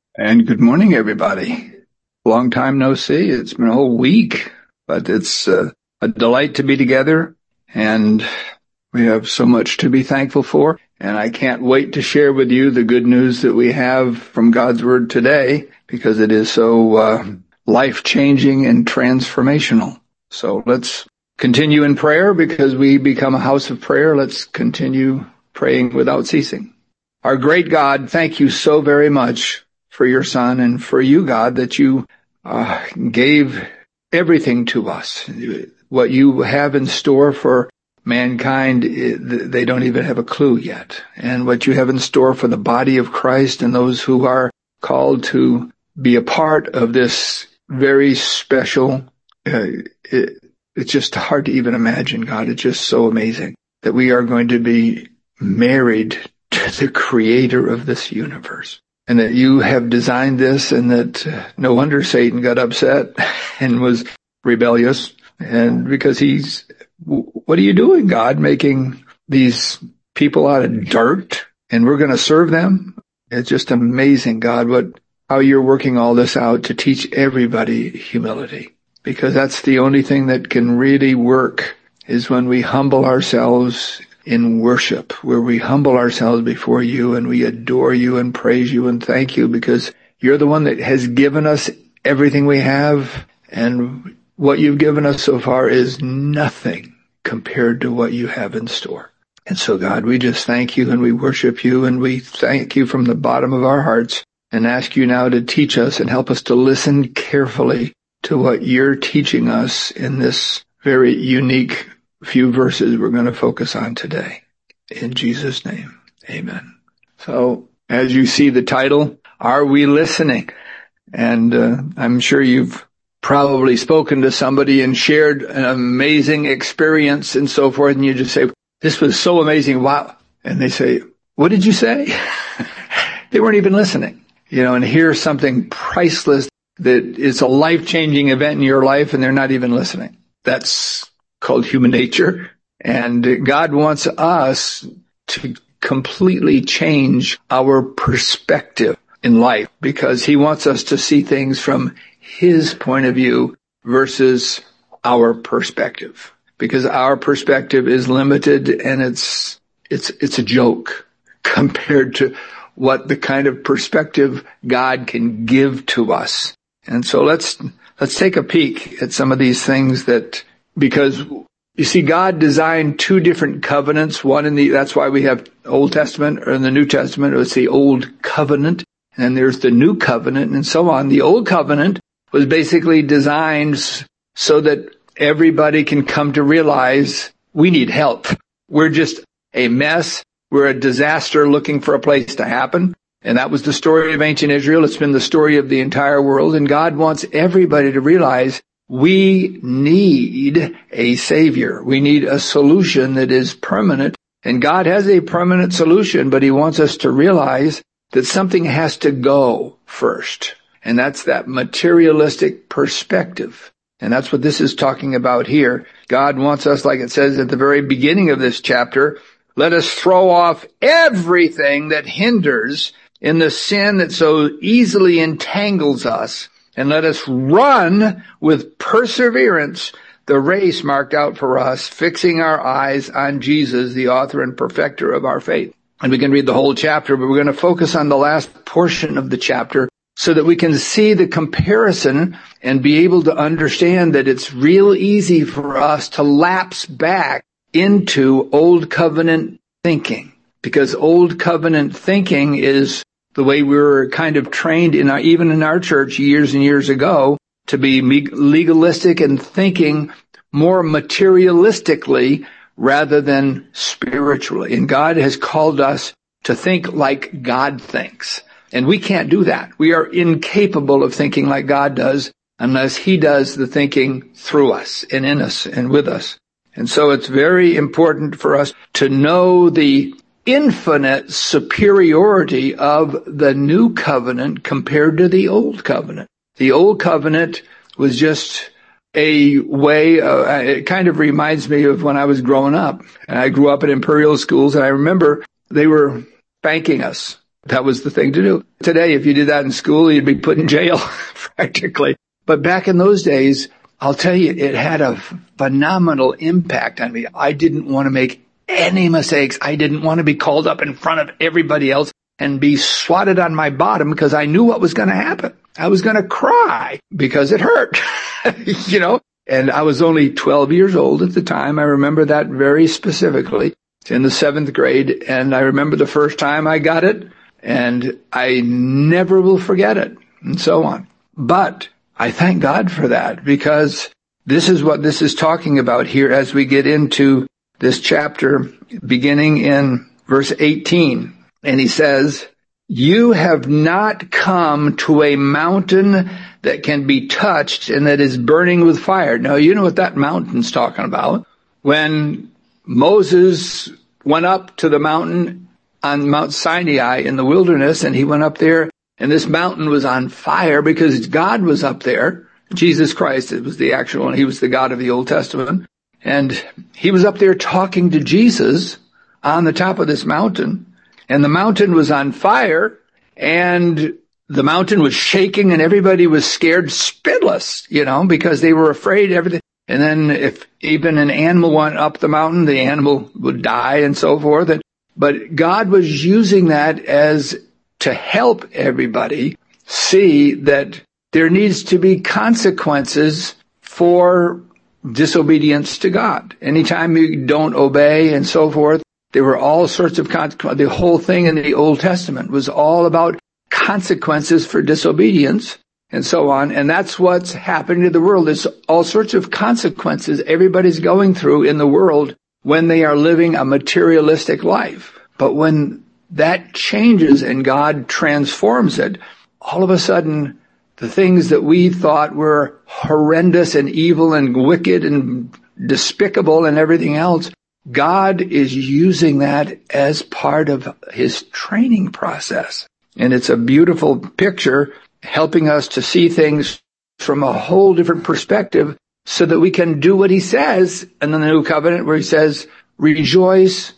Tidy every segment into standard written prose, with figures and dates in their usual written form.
And good morning, everybody. Long time no see. It's been a whole week, but it's a delight to be together, and we have so much to be thankful for. And I can't wait to share with you the good news that we have from God's Word today, because it is so life-changing and transformational. So let's continue in prayer, because we become a house of prayer. Let's continue praying without ceasing. Our great God, thank you so very much for your Son and for you, God, that you gave everything to us. What you have in store for mankind, they don't even have a clue yet. And what you have in store for the body of Christ and those who are called to be a part of this very special, it's just hard to even imagine, God. It's just so amazing that we are going to be married to the creator of this universe. And that you have designed this, and that no wonder Satan got upset and was rebellious. And because what are you doing, God, making these people out of dirt, and we're going to serve them? It's just amazing, God, how you're working all this out to teach everybody humility. Because that's the only thing that can really work, is when we humble ourselves in worship, where we humble ourselves before you and we adore you and praise you and thank you, because you're the one that has given us everything we have, and what you've given us so far is nothing compared to what you have in store. And so, God, we just thank you and we worship you, and we thank you from the bottom of our hearts, and ask you now to teach us and help us to listen carefully to what you're teaching us in this very unique few verses we're going to focus on today. In Jesus' name, amen. So, as you see the title, Are We Listening? And I'm sure you've probably spoken to somebody and shared an amazing experience and so forth, and you just say, this was so amazing, wow. And they say, what did you say? They weren't even listening. And hear something priceless that is a life-changing event in your life, and they're not even listening. That's called human nature. And God wants us to completely change our perspective in life, because he wants us to see things from his point of view versus our perspective. Because our perspective is limited, and it's a joke compared to what the kind of perspective God can give to us. And so let's take a peek at some of these things because you see, God designed two different covenants. That's why we have Old Testament, or in the New Testament, it's the Old Covenant, and there's the New Covenant, and so on. The Old Covenant was basically designed so that everybody can come to realize we need help. We're just a mess. We're a disaster looking for a place to happen. And that was the story of ancient Israel. It's been the story of the entire world. And God wants everybody to realize we need a Savior. We need a solution that is permanent. And God has a permanent solution, but he wants us to realize that something has to go first. And that's that materialistic perspective. And that's what this is talking about here. God wants us, like it says at the very beginning of this chapter, let us throw off everything that hinders in the sin that so easily entangles us, and let us run with perseverance the race marked out for us, fixing our eyes on Jesus, the author and perfecter of our faith. And we can read the whole chapter, but we're going to focus on the last portion of the chapter so that we can see the comparison and be able to understand that it's real easy for us to lapse back into Old Covenant thinking. Because Old Covenant thinking is the way we were kind of trained even in our church years and years ago, to be legalistic and thinking more materialistically rather than spiritually. And God has called us to think like God thinks. And we can't do that. We are incapable of thinking like God does unless he does the thinking through us and in us and with us. And so it's very important for us to know the infinite superiority of the new covenant compared to the old covenant. The old covenant was just a way, it kind of reminds me of when I was growing up. And I grew up in Imperial schools, and I remember they were spanking us That was the thing to do. Today, if you did that in school, you'd be put in jail practically. But back in those days, I'll tell you, it had a phenomenal impact on me. I didn't want to make any mistakes. I didn't want to be called up in front of everybody else and be swatted on my bottom because I knew what was going to happen. I was going to cry because it hurt, and I was only 12 years old at the time. I remember that very specifically. It's in the 7th grade, and I remember the first time I got it, and I never will forget it, and so on. But I thank God for that, because this is what this is talking about here as we get into this chapter, beginning in verse 18. And he says, "You have not come to a mountain that can be touched and that is burning with fire." Now, you know what that mountain's talking about. When Moses went up to the mountain on Mount Sinai in the wilderness, and he went up there, and this mountain was on fire because God was up there. Jesus Christ, it was the actual one. He was the God of the Old Testament. And he was up there talking to Jesus on the top of this mountain. And the mountain was on fire, and the mountain was shaking, and everybody was scared spitless, because they were afraid everything. And then if even an animal went up the mountain, the animal would die and so forth. But God was using that as to help everybody see that there needs to be consequences for disobedience to God. Anytime you don't obey and so forth, there were all sorts of consequences. The whole thing in the Old Testament was all about consequences for disobedience and so on. And that's what's happening to the world. There's all sorts of consequences everybody's going through in the world when they are living a materialistic life. But when that changes and God transforms it, all of a sudden, the things that we thought were horrendous and evil and wicked and despicable and everything else, God is using that as part of his training process. And it's a beautiful picture, helping us to see things from a whole different perspective so that we can do what he says in the New Covenant, where he says, rejoice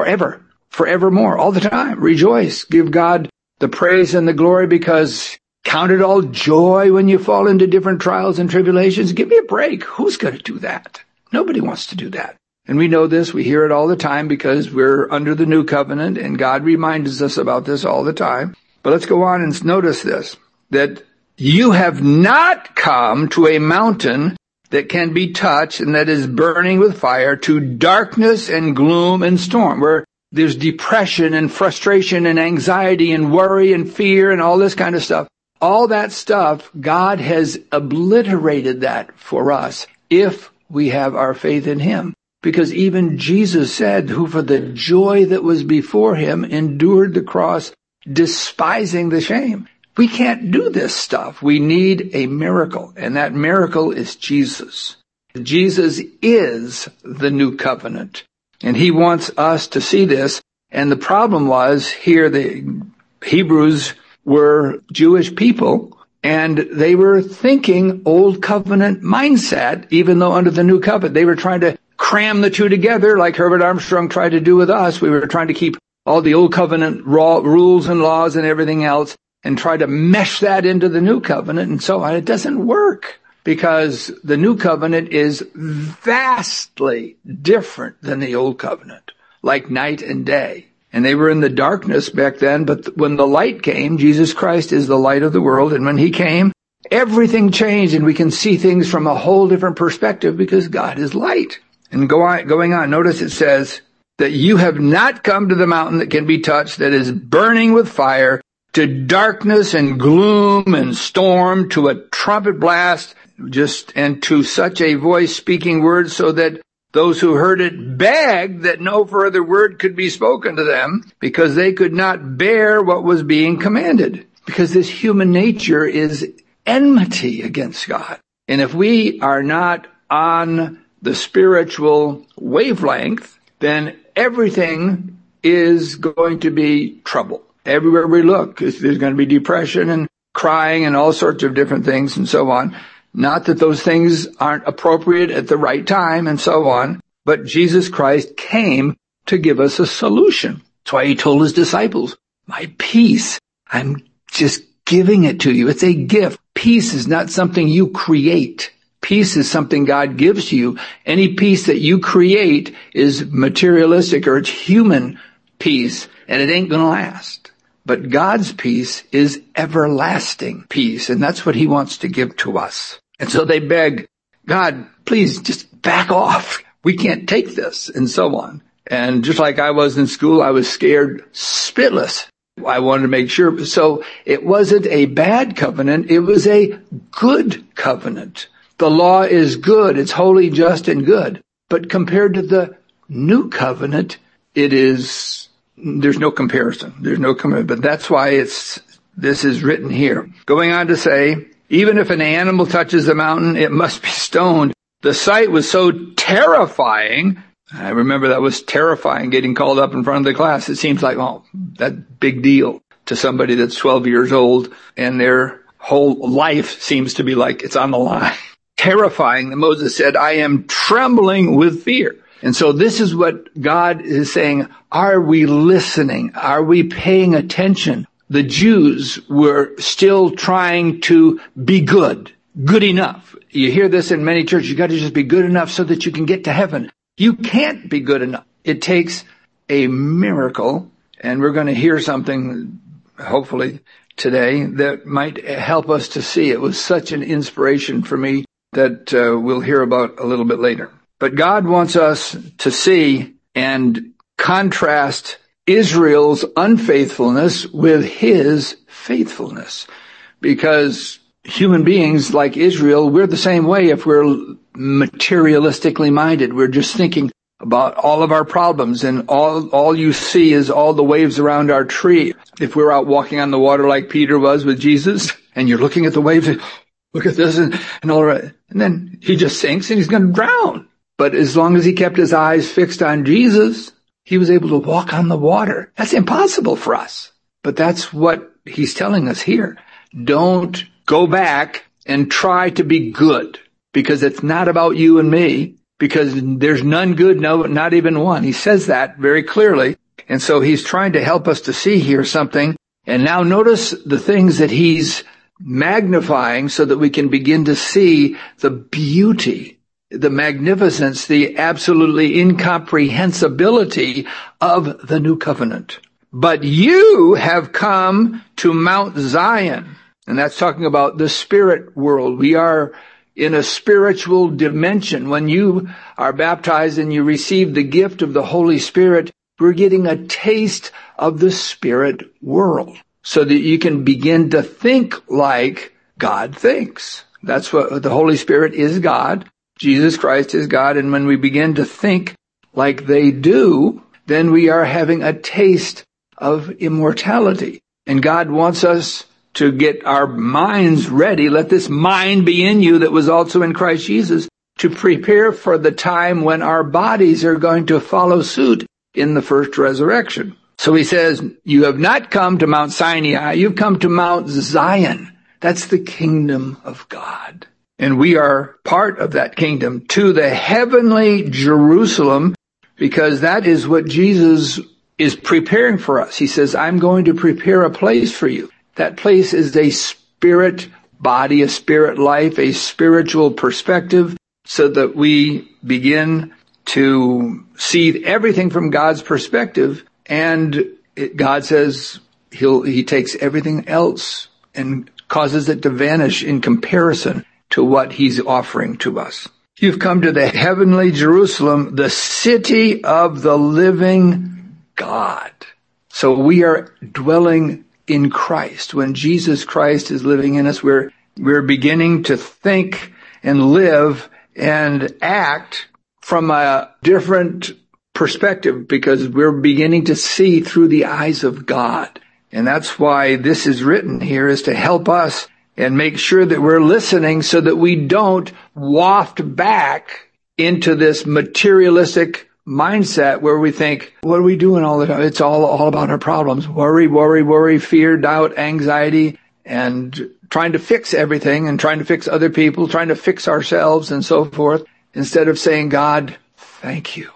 forevermore, all the time. Rejoice. Give God the praise and the glory, because count it all joy when you fall into different trials and tribulations. Give me a break. Who's going to do that? Nobody wants to do that. And we know this. We hear it all the time because we're under the New Covenant, and God reminds us about this all the time. But let's go on and notice this, that you have not come to a mountain that can be touched and that is burning with fire, to darkness and gloom and storm, where there's depression and frustration and anxiety and worry and fear and all this kind of stuff. All that stuff, God has obliterated that for us if we have our faith in him. Because even Jesus said, who for the joy that was before him endured the cross, despising the shame. We can't do this stuff. We need a miracle, and that miracle is Jesus. Jesus is the new covenant, and he wants us to see this. And the problem was here, the Hebrews were Jewish people, and they were thinking old covenant mindset, even though under the new covenant they were trying to cram the two together like Herbert Armstrong tried to do with us. We were trying to keep all the old covenant rules and laws and everything else and try to mesh that into the new covenant and so on. It doesn't work, because the new covenant is vastly different than the old covenant, like night and day. And they were in the darkness back then, but when the light came, Jesus Christ is the light of the world, and when he came, everything changed, and we can see things from a whole different perspective because God is light. And going on, notice it says that you have not come to the mountain that can be touched, that is burning with fire, to darkness and gloom and storm, to a trumpet blast, and to such a voice speaking words, so that those who heard it begged that no further word could be spoken to them, because they could not bear what was being commanded. Because this human nature is enmity against God. And if we are not on the spiritual wavelength, then everything is going to be trouble. Everywhere we look, there's going to be depression and crying and all sorts of different things and so on. Not that those things aren't appropriate at the right time and so on, but Jesus Christ came to give us a solution. That's why he told his disciples, My peace, I'm just giving it to you. It's a gift. Peace is not something you create. Peace is something God gives you. Any peace that you create is materialistic or it's human peace, and it ain't going to last. But God's peace is everlasting peace, and that's what he wants to give to us. And so they beg, God, please just back off. We can't take this, and so on. And just like I was in school, I was scared spitless. I wanted to make sure. So it wasn't a bad covenant. It was a good covenant. The law is good. It's holy, just, and good. But compared to the new covenant, there's no comparison. There's no comparison. But that's why this is written here. Going on to say, even if an animal touches the mountain, it must be stoned. The sight was so terrifying. I remember that was terrifying, getting called up in front of the class. It seems like, oh, that big deal to somebody that's 12 years old and their whole life seems to be like it's on the line. Terrifying that Moses said, I am trembling with fear. And so this is what God is saying. Are we listening? Are we paying attention? The Jews were still trying to be good enough. You hear this in many churches. You got to just be good enough so that you can get to heaven. You can't be good enough. It takes a miracle, and we're going to hear something, hopefully, today that might help us to see. It was such an inspiration for me that we'll hear about a little bit later. But God wants us to see and contrast Israel's unfaithfulness with his faithfulness. Because human beings like Israel, we're the same way if we're materialistically minded. We're just thinking about all of our problems, and all you see is all the waves around our tree. If we're out walking on the water like Peter was with Jesus, and you're looking at the waves, look at this and all right. And then he just sinks and he's going to drown. But as long as he kept his eyes fixed on Jesus, he was able to walk on the water. That's impossible for us. But that's what he's telling us here. Don't go back and try to be good, because it's not about you and me, because there's none good, no, not even one. He says that very clearly. And so he's trying to help us to see here something. And now notice the things that he's magnifying so that we can begin to see the beauty, the magnificence, the absolutely incomprehensibility of the new covenant. But you have come to Mount Zion. And that's talking about the spirit world. We are in a spiritual dimension. When you are baptized and you receive the gift of the Holy Spirit, we're getting a taste of the spirit world so that you can begin to think like God thinks. That's what the Holy Spirit is, God. Jesus Christ is God. And when we begin to think like they do, then we are having a taste of immortality. And God wants us to get our minds ready. Let this mind be in you that was also in Christ Jesus, to prepare for the time when our bodies are going to follow suit in the first resurrection. So he says, you have not come to Mount Sinai, you've come to Mount Zion. That's the kingdom of God. And we are part of that kingdom, to the heavenly Jerusalem, because that is what Jesus is preparing for us. He says, I'm going to prepare a place for you. That place is a spirit body, a spirit life, a spiritual perspective, so that we begin to see everything from God's perspective. And God says he takes everything else and causes it to vanish in comparison to what he's offering to us. You've come to the heavenly Jerusalem, the city of the living God. So we are dwelling in Christ. When Jesus Christ is living in us, we're beginning to think and live and act from a different perspective, because we're beginning to see through the eyes of God. And that's why this is written here, is to help us and make sure that we're listening so that we don't waft back into this materialistic mindset where we think, what are we doing all the time? It's all about our problems. Worry, fear, doubt, anxiety, and trying to fix everything and trying to fix other people, trying to fix ourselves and so forth, instead of saying, God, thank you.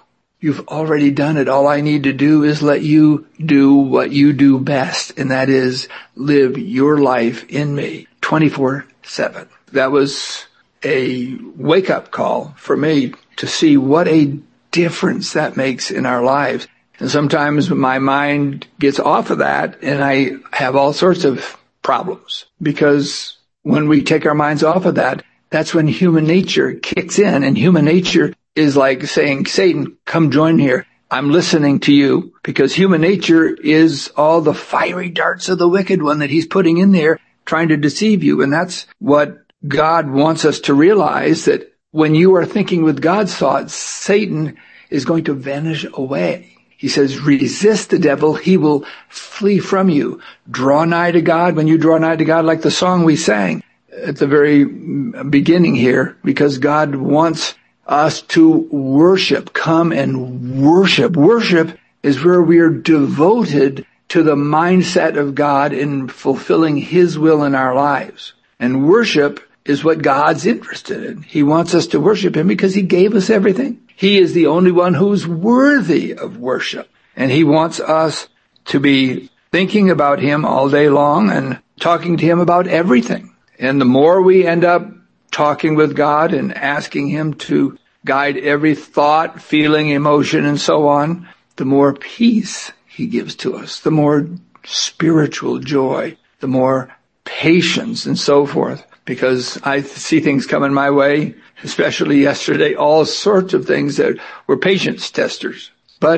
You've already done it. All I need to do is let you do what you do best, and that is live your life in me 24/7. That was a wake-up call for me to see what a difference that makes in our lives. And sometimes my mind gets off of that, and I have all sorts of problems, because when we take our minds off of that, that's when human nature kicks in, and human nature is like saying, Satan, come join here. I'm listening to you, because human nature is all the fiery darts of the wicked one that he's putting in there, trying to deceive you. And that's what God wants us to realize, that when you are thinking with God's thoughts, Satan is going to vanish away. He says, resist the devil, he will flee from you. Draw nigh to God. When you draw nigh to God, like the song we sang at the very beginning here, because God wants us to worship. Come and worship. Worship is where we are devoted to the mindset of God in fulfilling his will in our lives. And worship is what God's interested in. He wants us to worship him because he gave us everything. He is the only one who's worthy of worship. And he wants us to be thinking about him all day long and talking to him about everything. And the more we end up talking with God and asking him to guide every thought, feeling, emotion, and so on, the more peace he gives to us, the more spiritual joy, the more patience, and so forth. Because I see things coming my way, especially yesterday, all sorts of things that were patience testers. But,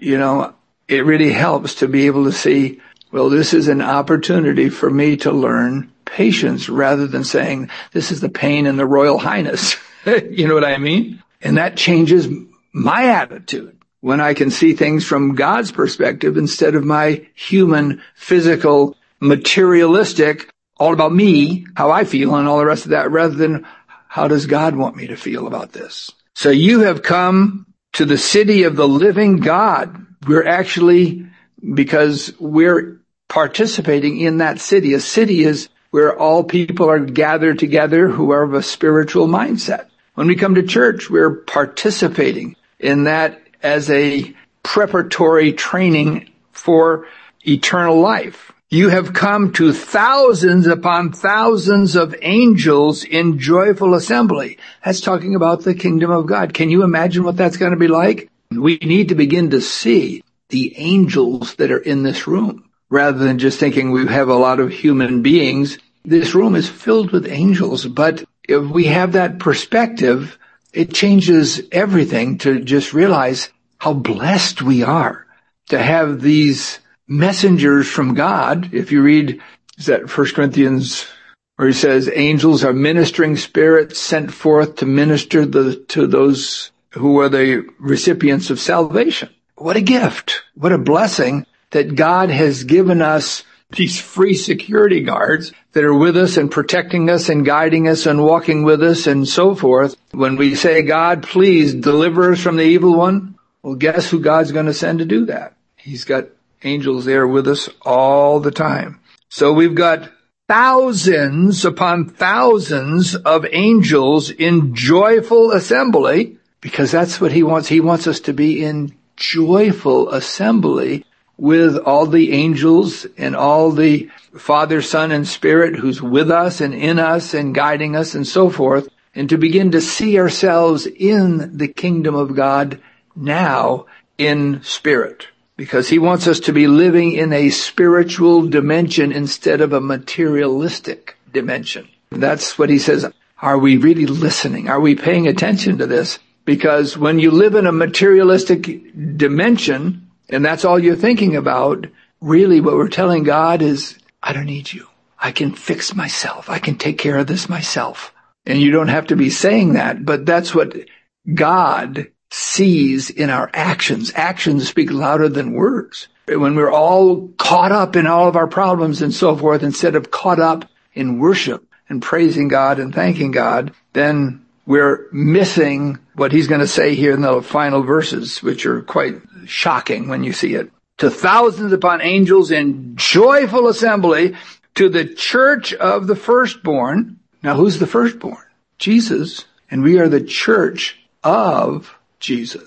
it really helps to be able to see, well, this is an opportunity for me to learn patience, rather than saying, this is the pain and the Royal Highness. You know what I mean? And that changes my attitude when I can see things from God's perspective instead of my human, physical, materialistic, all about me, how I feel, and all the rest of that, rather than how does God want me to feel about this? So you have come to the city of the living God. We're actually, because we're participating in that city. A city is where all people are gathered together who are of a spiritual mindset. When we come to church, we're participating in that as a preparatory training for eternal life. You have come to thousands upon thousands of angels in joyful assembly. That's talking about the kingdom of God. Can you imagine what that's going to be like? We need to begin to see the angels that are in this room, rather than just thinking we have a lot of human beings. This room is filled with angels, but if we have that perspective, it changes everything to just realize how blessed we are to have these messengers from God. If you read, is that 1 Corinthians, where he says, angels are ministering spirits sent forth to minister to those who are the recipients of salvation. What a gift. What a blessing that God has given us these free security guards that are with us and protecting us and guiding us and walking with us and so forth. When we say, God, please deliver us from the evil one, well, guess who God's going to send to do that? He's got angels there with us all the time. So we've got thousands upon thousands of angels in joyful assembly, because that's what he wants. He wants us to be in joyful assembly with all the angels and all the Father, Son, and Spirit who's with us and in us and guiding us and so forth, and to begin to see ourselves in the kingdom of God now in spirit. Because he wants us to be living in a spiritual dimension instead of a materialistic dimension. That's what he says. Are we really listening? Are we paying attention to this? Because when you live in a materialistic dimension, and that's all you're thinking about, really what we're telling God is, I don't need you. I can fix myself. I can take care of this myself. And you don't have to be saying that, but that's what God sees in our actions. Actions speak louder than words. When we're all caught up in all of our problems and so forth, instead of caught up in worship and praising God and thanking God, then we're missing what he's going to say here in the final verses, which are quite shocking when you see it. To thousands upon angels in joyful assembly, to the church of the firstborn. Now, who's the firstborn? Jesus. And we are the church of Jesus.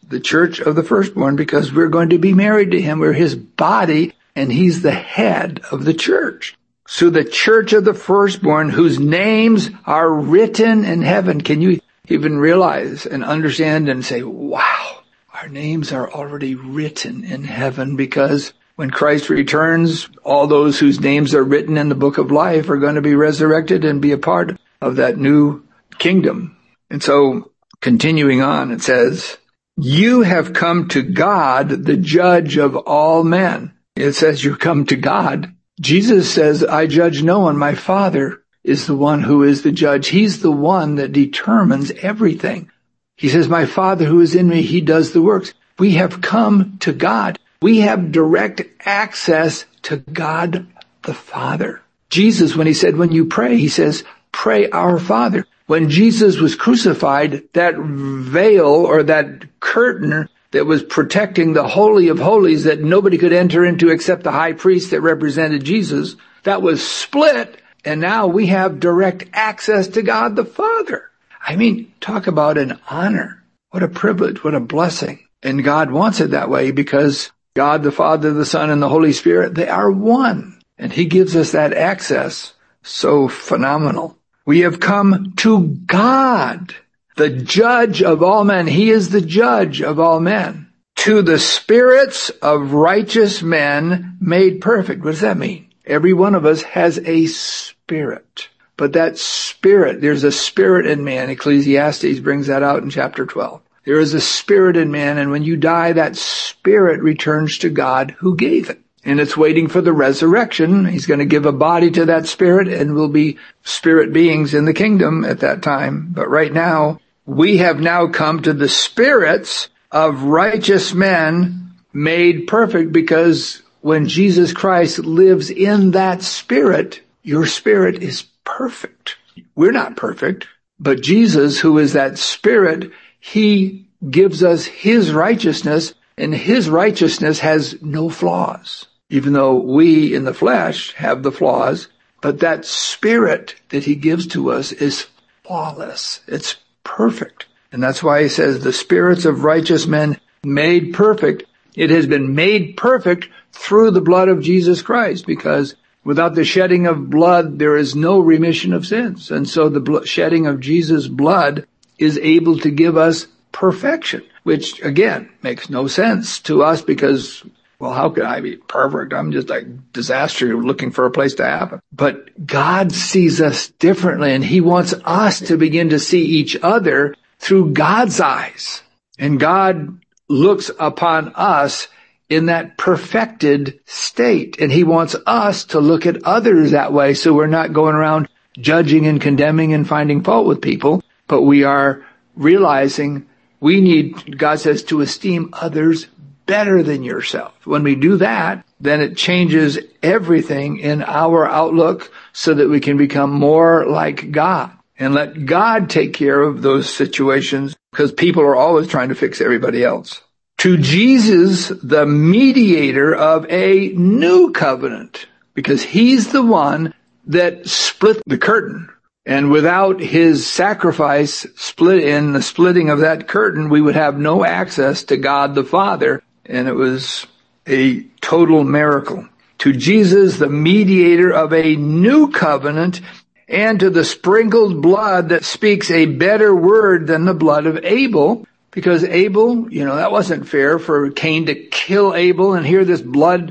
the church of the firstborn, because we're going to be married to him. We're his body, and he's the head of the church. So the church of the firstborn, whose names are written in heaven. Can you even realize and understand and say, wow, our names are already written in heaven? Because when Christ returns, all those whose names are written in the book of life are going to be resurrected and be a part of that new kingdom. And so, continuing on, it says, you have come to God, the judge of all men. It says you come to God. Jesus says, I judge no one. My Father is the one who is the judge. He's the one that determines everything. He says, my Father who is in me, he does the works. We have come to God. We have direct access to God the Father. Jesus, when he said, when you pray, he says, pray our Father. When Jesus was crucified, that veil or that curtain that was protecting the Holy of Holies that nobody could enter into except the high priest that represented Jesus, that was split, and now we have direct access to God the Father. I mean, talk about an honor. What a privilege, what a blessing. And God wants it that way because God the Father, the Son, and the Holy Spirit, they are one. And he gives us that access. So phenomenal. We have come to God, the judge of all men. He is the judge of all men. To the spirits of righteous men made perfect. What does that mean? Every one of us has a spirit. But that spirit, there's a spirit in man. Ecclesiastes brings that out in chapter 12. There is a spirit in man, and when you die, that spirit returns to God who gave it. And it's waiting for the resurrection. He's going to give a body to that spirit, and we'll be spirit beings in the kingdom at that time. But right now, we have now come to the spirits of righteous men made perfect, because when Jesus Christ lives in that spirit, your spirit is perfect. We're not perfect, but Jesus, who is that spirit, he gives us his righteousness, and his righteousness has no flaws. Even though we in the flesh have the flaws, but that spirit that he gives to us is flawless. It's perfect. And that's why he says the spirits of righteous men made perfect. It has been made perfect through the blood of Jesus Christ, because without the shedding of blood, there is no remission of sins. And so the shedding of Jesus' blood is able to give us perfection, which again makes no sense to us because, well, how could I be perfect? I'm just like disaster looking for a place to happen. But God sees us differently, and he wants us to begin to see each other through God's eyes. And God looks upon us in that perfected state. And he wants us to look at others that way, so we're not going around judging and condemning and finding fault with people, but we are realizing we need, God says, to esteem others better than yourself. When we do that, then it changes everything in our outlook so that we can become more like God and let God take care of those situations, because people are always trying to fix everybody else. To Jesus, the mediator of a new covenant, because he's the one that split the curtain. And without his sacrifice in the splitting of that curtain, we would have no access to God the Father. And it was a total miracle. To Jesus, the mediator of a new covenant, and to the sprinkled blood that speaks a better word than the blood of Abel. Because Abel, that wasn't fair for Cain to kill Abel, and here this blood,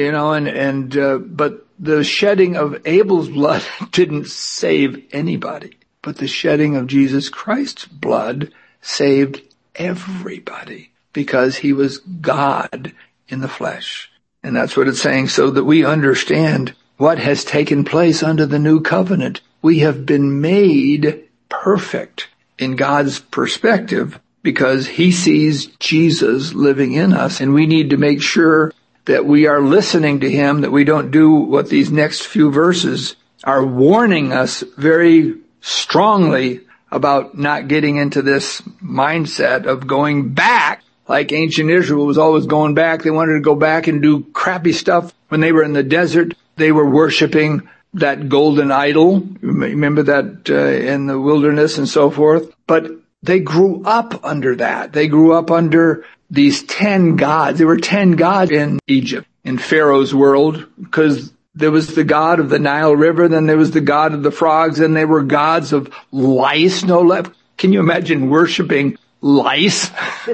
but the shedding of Abel's blood didn't save anybody. But the shedding of Jesus Christ's blood saved everybody, because he was God in the flesh. And that's what it's saying, so that we understand what has taken place under the new covenant. We have been made perfect in God's perspective, because he sees Jesus living in us, and we need to make sure that we are listening to him, that we don't do what these next few verses are warning us very strongly about, not getting into this mindset of going back, like ancient Israel was always going back. They wanted to go back and do crappy stuff. When they were in the desert, they were worshiping that golden idol. Remember that in the wilderness and so forth. But they grew up under that. They grew up under these 10 gods. There were 10 gods in Egypt, in Pharaoh's world, because there was the god of the Nile River, then there was the god of the frogs, and they were gods of lice, no less. Can you imagine worshiping lice?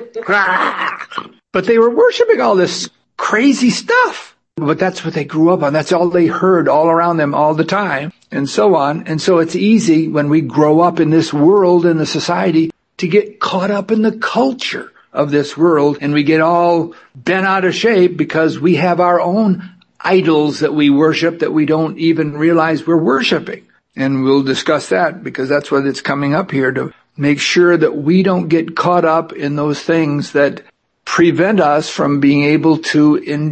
But they were worshiping all this crazy stuff. But that's what they grew up on. That's all they heard all around them all the time, and so on. And so it's easy when we grow up in this world, in the society, to get caught up in the culture of this world, and we get all bent out of shape because we have our own idols that we worship that we don't even realize we're worshiping. And we'll discuss that because that's what it's coming up here, to make sure that we don't get caught up in those things that prevent us from being able to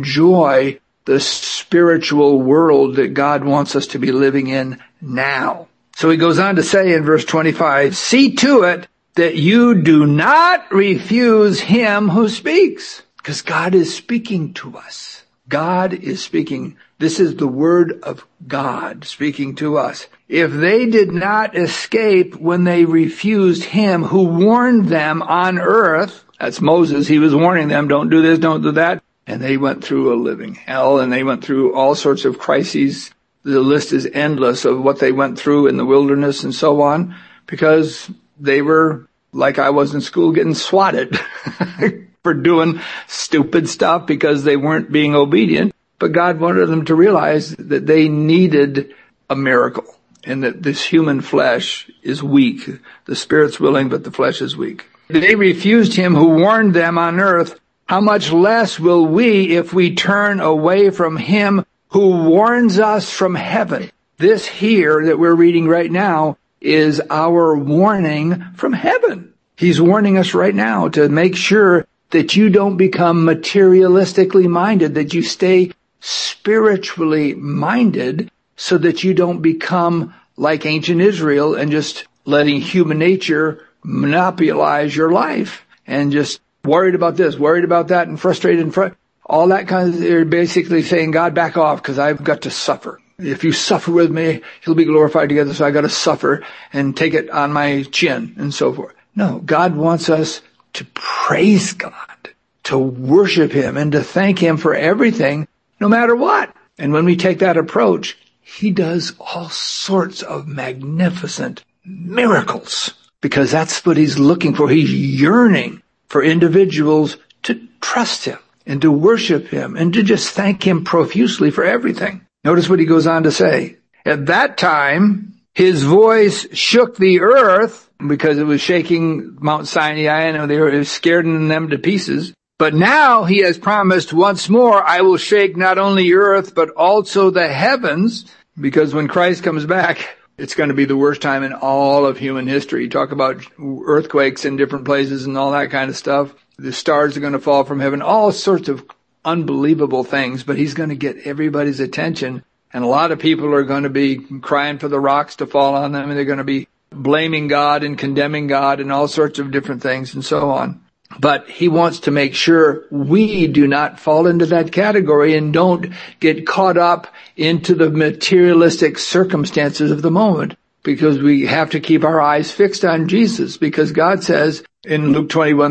enjoy the spiritual world that God wants us to be living in now. So he goes on to say in verse 25, see to it that you do not refuse him who speaks. Because God is speaking to us. God is speaking. This is the word of God speaking to us. If they did not escape when they refused him who warned them on earth, that's Moses, he was warning them, don't do this, don't do that. And they went through a living hell, and they went through all sorts of crises. The list is endless of what they went through in the wilderness and so on, because they were, like I was in school, getting swatted for doing stupid stuff because they weren't being obedient. But God wanted them to realize that they needed a miracle, and that this human flesh is weak. The spirit's willing, but the flesh is weak. They refused him who warned them on earth. How much less will we if we turn away from him who warns us from heaven? This here that we're reading right now is our warning from heaven. He's warning us right now to make sure that you don't become materialistically minded, that you stay spiritually minded, so that you don't become like ancient Israel and just letting human nature monopolize your life and just worried about this, worried about that, and frustrated and all that kind of, they're basically saying, God, back off, because I've got to suffer. If you suffer with me, he'll be glorified together, so I got to suffer and take it on my chin and so forth. No, God wants us to praise God, to worship him, and to thank him for everything, no matter what. And when we take that approach, he does all sorts of magnificent miracles, because that's what he's looking for. He's yearning for individuals to trust him and to worship him and to just thank him profusely for everything. Notice what he goes on to say. At that time, his voice shook the earth, because it was shaking Mount Sinai, and they were scaring them to pieces. But now he has promised once more, I will shake not only earth, but also the heavens, because when Christ comes back, it's going to be the worst time in all of human history. You talk about earthquakes in different places and all that kind of stuff. The stars are going to fall from heaven, all sorts of unbelievable things, but he's going to get everybody's attention. And a lot of people are going to be crying for the rocks to fall on them, and they're going to be blaming God and condemning God and all sorts of different things and so on. But he wants to make sure we do not fall into that category and don't get caught up into the materialistic circumstances of the moment, because we have to keep our eyes fixed on Jesus, because God says in Luke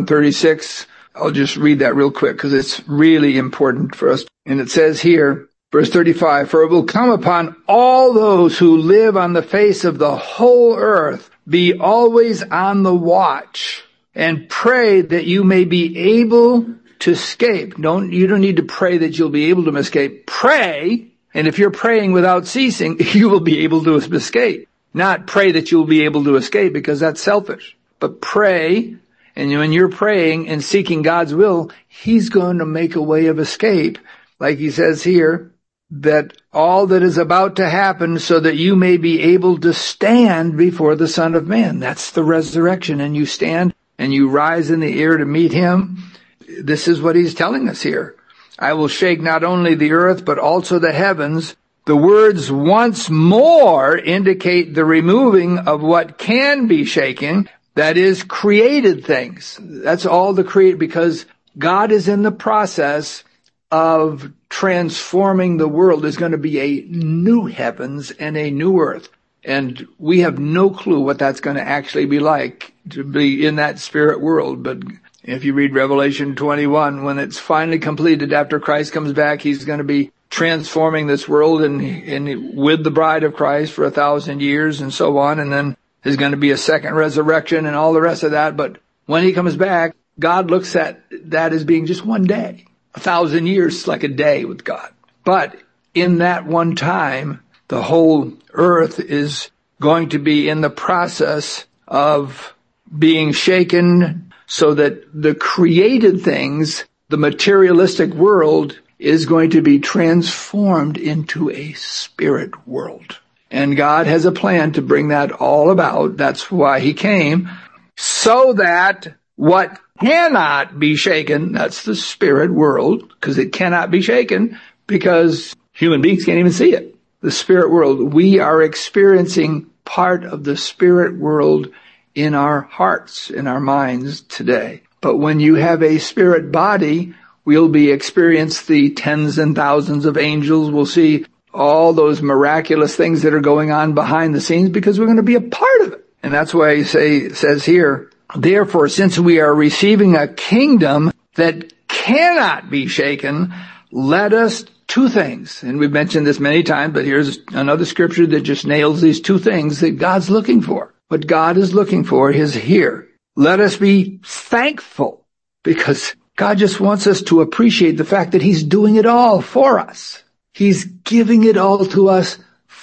21:36, I'll just read that real quick because it's really important for us. And it says here, verse 35, for it will come upon all those who live on the face of the whole earth, be always on the watch, and pray that you may be able to escape. You don't need to pray that you'll be able to escape. Pray, and if you're praying without ceasing, you will be able to escape. Not pray that you'll be able to escape, because that's selfish. But pray, and when you're praying and seeking God's will, he's going to make a way of escape. Like he says here, that all that is about to happen, so that you may be able to stand before the Son of Man. That's the resurrection, and you stand and you rise in the air to meet him. This is what he's telling us here. I will shake not only the earth, but also the heavens. The words once more indicate the removing of what can be shaken, that is, created things. That's all the create, because God is in the process of transforming the world. There's going to be a new heavens and a new earth. And we have no clue what that's going to actually be like to be in that spirit world. But if you read Revelation 21, when it's finally completed after Christ comes back, he's going to be transforming this world and with the bride of Christ for 1,000 years and so on. And then there's going to be a second resurrection and all the rest of that. But when he comes back, God looks at that as being just one day. 1,000 years is like a day with God. But in that one time, the whole earth is going to be in the process of being shaken so that the created things, the materialistic world, is going to be transformed into a spirit world. And God has a plan to bring that all about. That's why he came, so that what cannot be shaken, that's the spirit world, because it cannot be shaken because human beings can't even see it. The spirit world, we are experiencing part of the spirit world in our hearts, in our minds today. But when you have a spirit body, we'll be experiencing the tens and thousands of angels. We'll see all those miraculous things that are going on behind the scenes because we're going to be a part of it. And that's why it says here, therefore, since we are receiving a kingdom that cannot be shaken, let us two things, and we've mentioned this many times, but here's another scripture that just nails these two things that God's looking for. What God is looking for is here. Let us be thankful, because God just wants us to appreciate the fact that he's doing it all for us. He's giving it all to us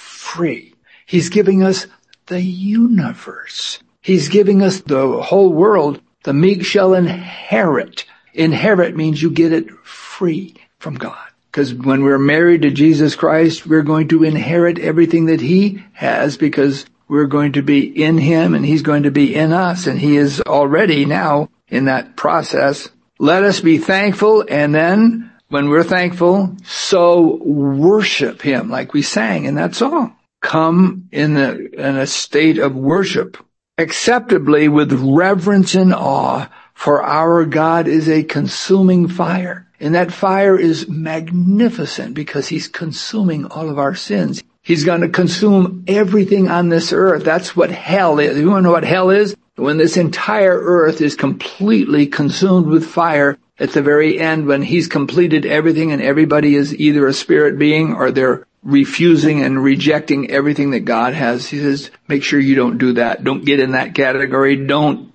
free. He's giving us the universe. He's giving us the whole world. The meek shall inherit. Inherit means you get it free from God. Because when we're married to Jesus Christ, we're going to inherit everything that he has, because we're going to be in him and he's going to be in us, and he is already now in that process. Let us be thankful, and then when we're thankful, so worship him, like we sang in that song. Come in a state of worship, acceptably with reverence and awe, for our God is a consuming fire. And that fire is magnificent because he's consuming all of our sins. He's going to consume everything on this earth. That's what hell is. You want to know what hell is? When this entire earth is completely consumed with fire at the very end, when he's completed everything and everybody is either a spirit being or they're refusing and rejecting everything that God has. He says, make sure you don't do that. Don't get in that category. Don't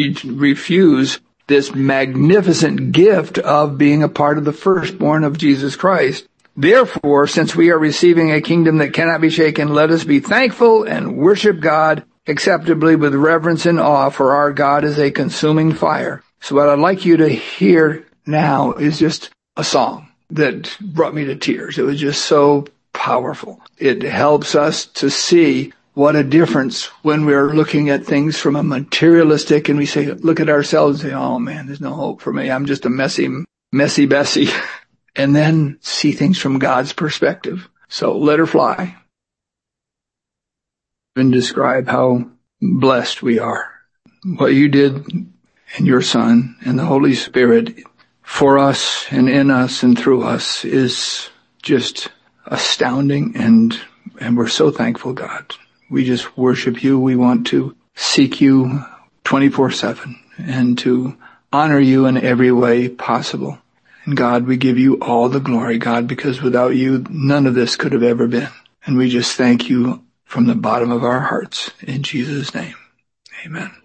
refuse this magnificent gift of being a part of the firstborn of Jesus Christ. Therefore, since we are receiving a kingdom that cannot be shaken, let us be thankful and worship God acceptably with reverence and awe, for our God is a consuming fire. So what I'd like you to hear now is just a song that brought me to tears. It was just so powerful. It helps us to see what a difference when we're looking at things from a materialistic, and we say, look at ourselves and say, oh man, there's no hope for me. I'm just a messy Bessie. And then see things from God's perspective. So let her fly. And describe how blessed we are. What you did and your Son and the Holy Spirit for us and in us and through us is just astounding, and we're so thankful, God. We just worship you. We want to seek you 24/7 and to honor you in every way possible. And God, we give you all the glory, God, because without you, none of this could have ever been. And we just thank you from the bottom of our hearts. In Jesus' name, amen.